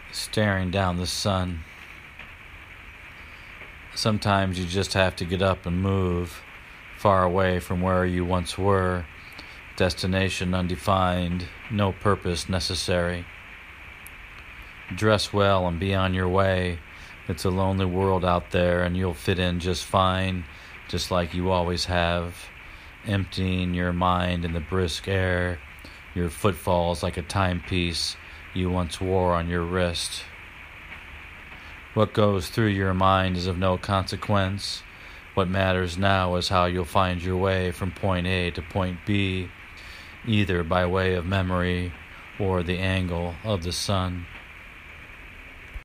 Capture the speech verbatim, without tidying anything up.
staring down the sun. Sometimes you just have to get up and move, far away from where you once were, destination undefined, no purpose necessary. Dress well and be on your way. It's a lonely world out there, and you'll fit in just fine, just like you always have, emptying your mind in the brisk air, your footfalls like a timepiece you once wore on your wrist. What goes through your mind is of no consequence. What matters now is how you'll find your way from point A to point B, either by way of memory or the angle of the sun.